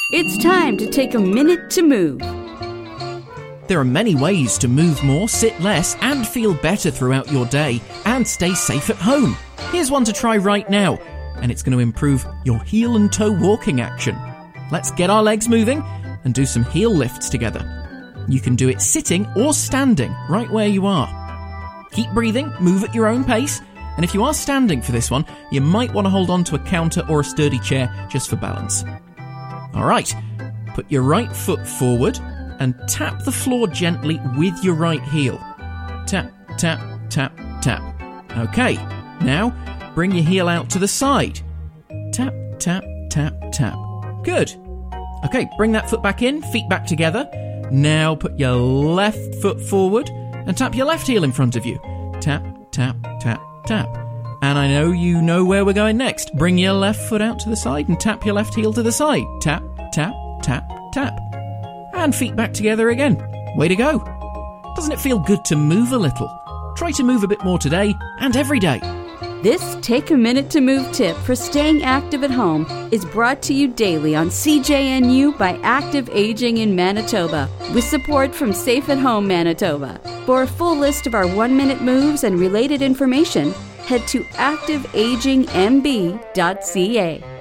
It's time to take a minute to move. There are many ways to move more, sit less, and feel better throughout your day, and stay safe at home. Here's one to try right now, and it's going to improve your heel and toe walking action. Let's get our legs moving and do some heel lifts together. You can do it sitting or standing, right where you are. Keep breathing, move at your own pace, and if you are standing for this one, you might want to hold on to a counter or a sturdy chair just for balance. Alright, put your right foot forward and tap the floor gently with your right heel. Tap, tap, tap, tap. Okay, now bring your heel out to the side. Tap, tap, tap, tap. Good. Okay, bring that foot back in, feet back together. Now put your left foot forward and tap your left heel in front of you. Tap, tap, tap, tap. And I know you know where we're going next. Bring your left foot out to the side and tap your left heel to the side. Tap, tap, tap, tap. And feet back together again. Way to go. Doesn't it feel good to move a little? Try to move a bit more today and every day. This Take a Minute to Move tip for staying active at home is brought to you daily on CJNU by Active Aging in Manitoba, with support from Safe at Home Manitoba. For a full list of our 1-minute moves and related information, head to activeaginmb.ca.